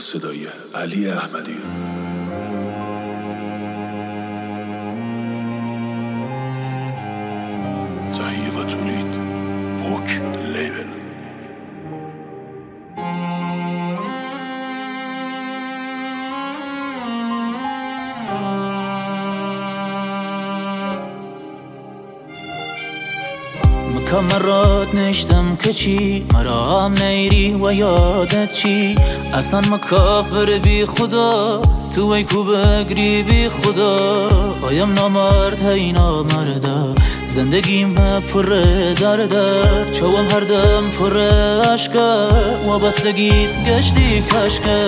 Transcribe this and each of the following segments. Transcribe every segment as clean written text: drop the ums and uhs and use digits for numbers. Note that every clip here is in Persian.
صدای علی احمدی. تهیه و تولید پوک لیبل. مرات نشتم که چی مرا هم نیری و یادت چی اصلا مکافر بی خدا تو ای کو بگری بی خدا آیم نامرد هی نامرده زندگیم پر درده چوام هر دم پر عشقه و بستگیت گشتی کشکه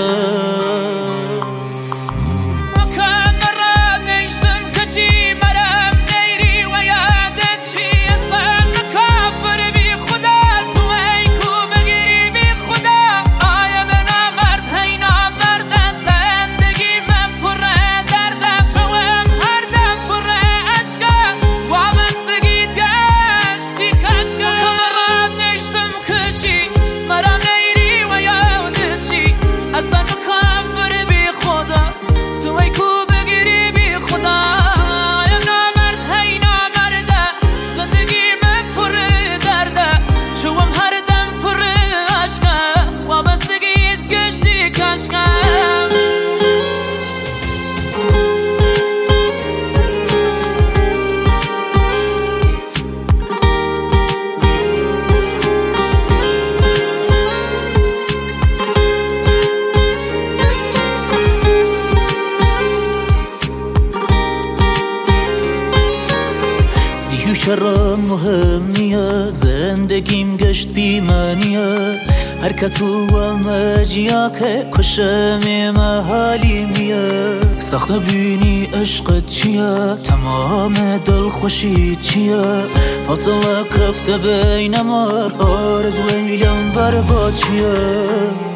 شرم مهم نیه زندگیم گشت بیمانیه هر کتو و مجیا که کشم محالی میه سخت بینی عشقت چیه تمام دل خوشی چیه فاصله کفته بین مار آرز ویلم برباد چیه